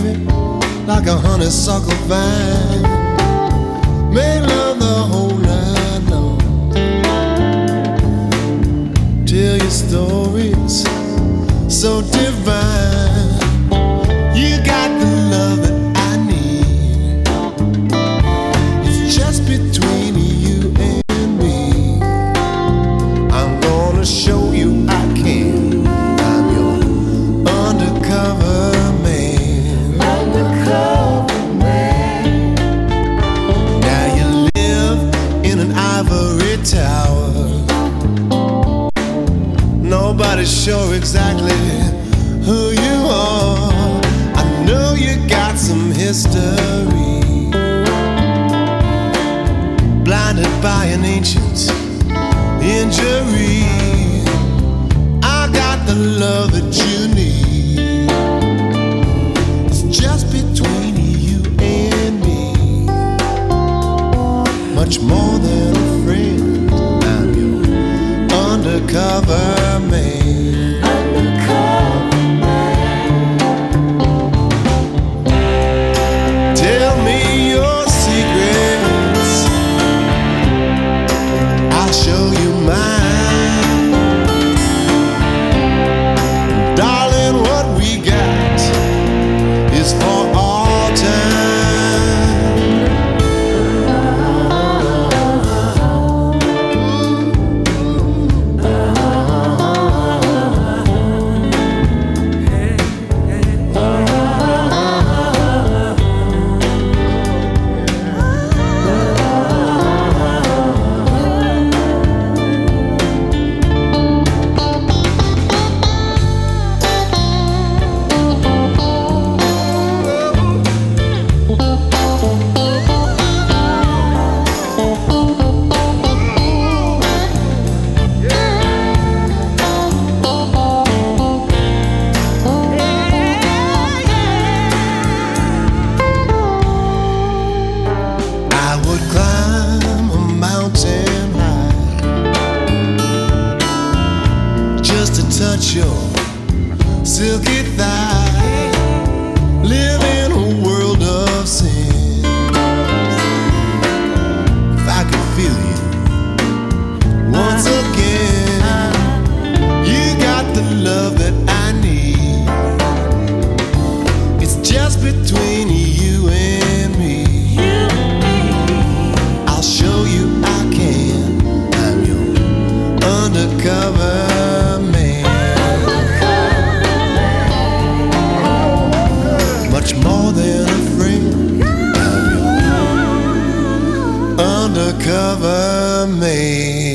baby, like a honeysuckle vine. Make love the whole night long. Tell your stories so divine. You got the love that I need. It's just between you and me. I'm gonna show you I can. I'm your undercover man. Undercover man. Now you live in an ivory tower. Nobody's sure exactly who you are. I know you got some history, blinded by an ancient injury. I got the love that you need. It's just between you and me. Much more than a friend, I'm your undercover man. Undercover man. Tell me your secrets, I'll show you mine. Darling, what we got is for all time. I would climb a mountain high just to touch your silky thigh. Live in a world of sin. If I could feel you once again, you got the love that I need. It's just between you and me. I'll show you I can. I'm your undercover man. Much more than a friend, I'm your undercover man.